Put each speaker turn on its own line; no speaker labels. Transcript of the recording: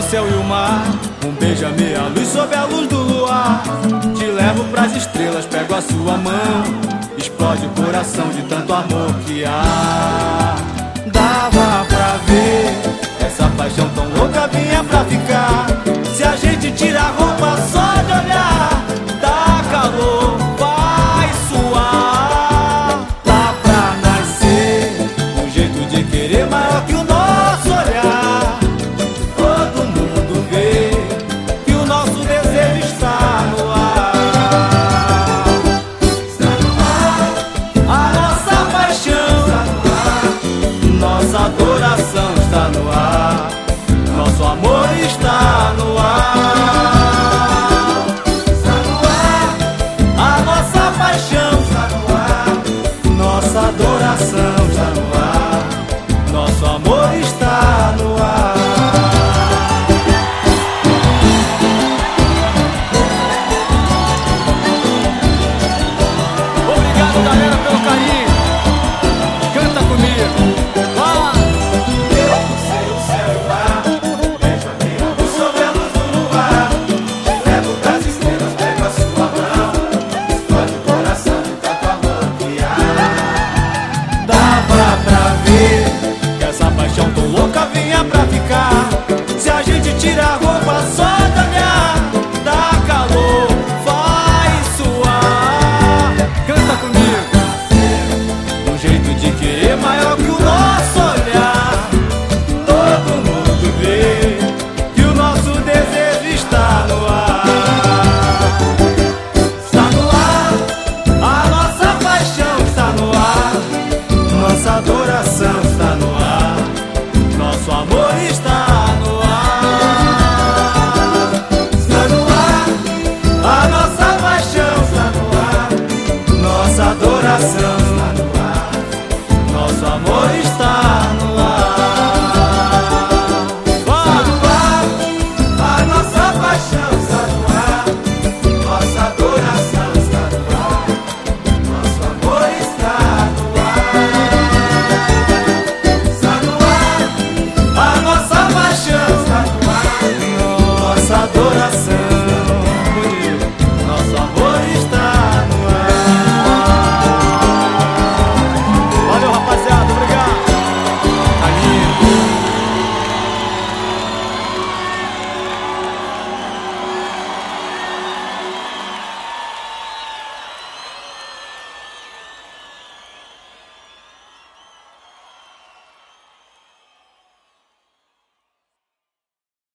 céu e o mar. Um beijo à meia luz sob a luz do luar. Te levo pras estrelas, pego a sua mão. Explode o coração de tanto amor que há. Dava pra ver, essa paixão tão louca vinha pra ficar. Se a gente tira a roupa só de olhar, dá calor, vai suar. Dá pra nascer um jeito de querer maior que o nosso olhar. Todo mundo vê que o nosso desejo está no ar. Está no ar. A nossa paixão está no ar. Nossa adoração está no ar. Nosso amor está no ar. Está no ar. A nossa paixão está no ar. Nossa adoração está no ar. Nosso amor está